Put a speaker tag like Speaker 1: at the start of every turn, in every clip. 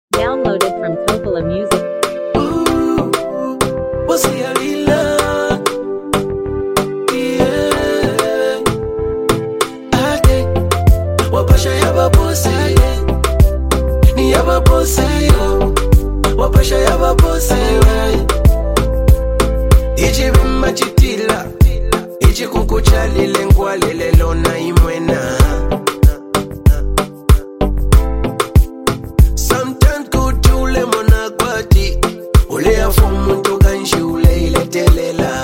Speaker 1: Downloaded from Coppola Music.
Speaker 2: What's the love? Yeah. Ate, wapasha yaba bosi. Ni yaba bosi yo. Wapasha yaba bosi yo. Ichi bima chitila. Ichi kukuchali lengwa lelelo na imwena. Ulea fumu tukanshi ule ile telela.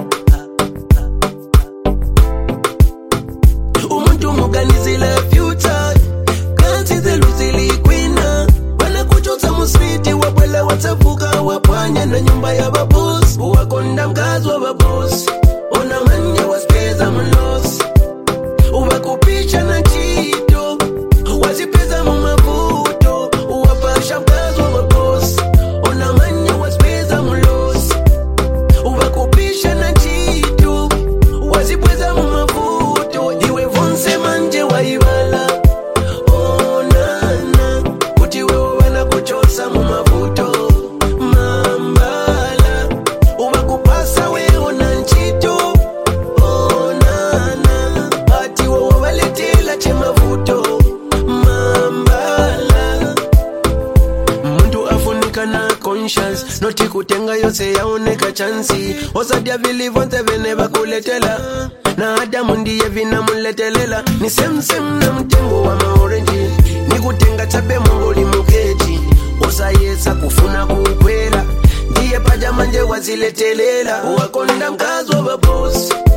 Speaker 2: Umuntu muganizile future. Kansi zeluzili kwina. Wana kuchotsa muswiti wabwela watavuka wapanya na nyumba ya babos. Uwakonda mkazi wa babos. Ona manye waspeza mlos. Uwakupicha na chito. Wazipeza mumavuto. Uwapasha mkazi wa babos. Ona manye waspeza mlos. Uwakupisha na chito. Wazipeza mumavuto. Iwe vonse manje waibala. Onana kutiwe wana kuchosa mumavuto. Mambala uwakupasa we ona nchito. Onana ati wawaletela chemavuto. Mambala muntu afunika na conscience. Noti kutenga yose yaoneka chansi. Osadia vilivonte vene bakuletela. Na Adamu ndiye vina muletelela. Ni sem na mtengo wa maorenji. Ni kutenga chape mongoli mukeji. Osa yesa kufuna kukwela. Ndiye paja manje waziletelela. Uwakonda mkazi wa babosi.